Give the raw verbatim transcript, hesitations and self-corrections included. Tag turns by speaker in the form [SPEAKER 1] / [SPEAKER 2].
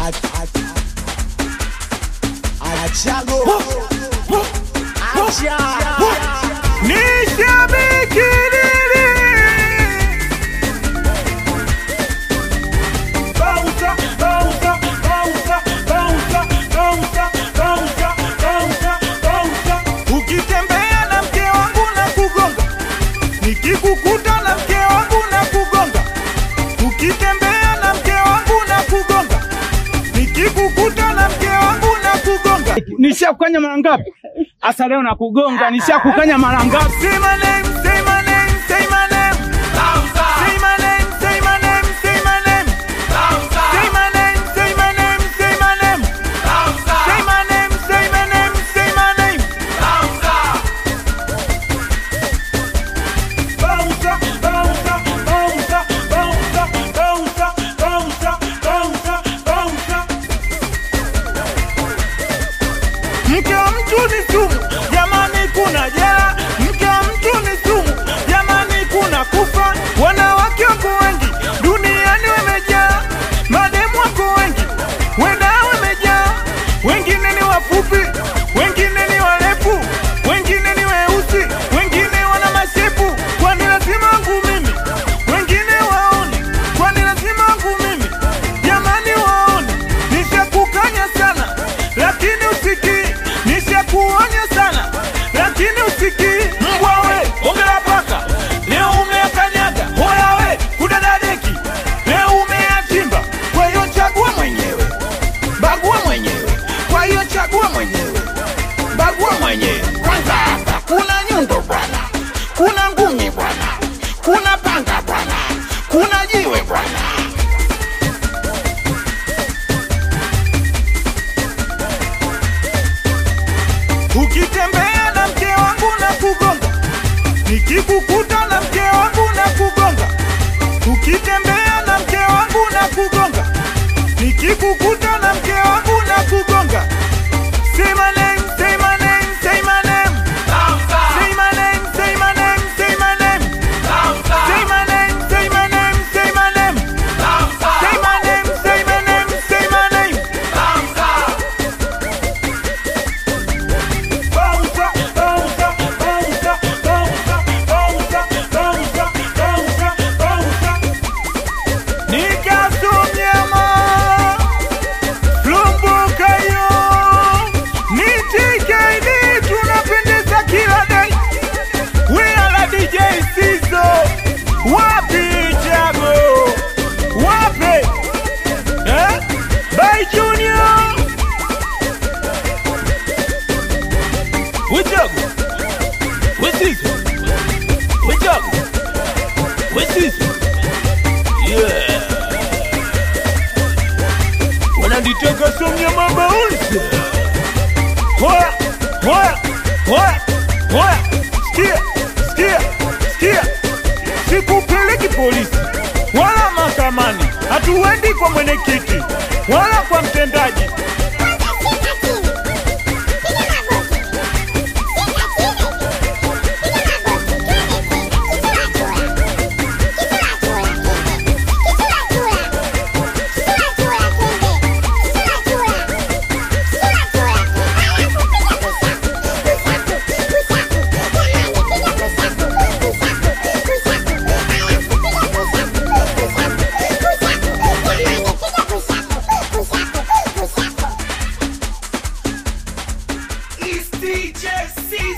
[SPEAKER 1] Achago Acha
[SPEAKER 2] Nishabiki nini? Bouncer, bouncer, bouncer, bouncer, bouncer, bouncer, bouncer, bouncer. Ukitembea na mke wangu na kugonga, nikikukuta na mke wangu na kugonga. Ukitembea na mke wangu na kugonga, nikikukuta na mke wangu na kugonga.
[SPEAKER 3] Nishakukanya mara ngapi? Asa leo nakugonga, nishakukanya mara ngapi?
[SPEAKER 2] Say my name, say my name, say my name. Bouncer. Say my name, say my name, say my name. Bouncer. Say my name, say my name, say my name. Bouncer. Say my name, say my name, say my name. Bouncer. Bouncer, bouncer, bouncer, bouncer, bouncer, bouncer, bouncer, bouncer. Mke wa mtu ni sumu, jamani kuna jela. Mke wa mtu ni sumu, jamani kuna kufa. Wanawake wako wengi, duniani wamejaa. Mademu wako wengi, wenda wamejaa. Wengine ni wafupi, wengine ni warefu, wengine ni weusi, wengine wana mashepu. Kwani lazima wangu mimi, wengine waone. Kwani lazima wangu mimi, jamani waone. Nishakukanya sana, lakini usikii. Nishakuonya sana, lakini usikii. Mbwa we, ongela paka, leo umeakanyaga. Hoya we, kudadadeki, leo umeachimba. Kwa hiyo chagua mwenyewe, bagua mwenyewe. Kwa hiyo chagua mwenyewe, bagua mwenyewe. Kwanza hapa, kuna nyundo bwana, kuna ngumi bwana, kuna panga bwana, kuna jiwe bwana. Ukitembea na mke wangu na kugonga, nikikukuta na mke wangu na kugonga. Ukitembea na mke wangu na kugonga, nikikukuta na mke wangu na kugonga. Say my name, say my name, say my name. Bouncer. Say my name, say my name, say my name. Bouncer. Say my name, say my name, say my name. Bouncer. Say my name, say my name, say my name. Bouncer. Bouncer, bouncer, bouncer, bouncer, bouncer, bouncer, bouncer, bouncer. Nikasumyama, Lumbuka yo. Ni T K D, tunapendeza kila day. We are D J Sizo. Wapi Jago? Wapi? Eh? By Junior. We Jago. We Sizo. We Jago. We Sizo. Yeah. Wananitaka somya mabaunzi. Hoya, hoya, hoya, hoya. Sikia, sikia, sikia. Sikupeleki polisi wala mahakamani, hatuendi kwa mwenyekiti wala kwa mtendaji.
[SPEAKER 1] It's D J C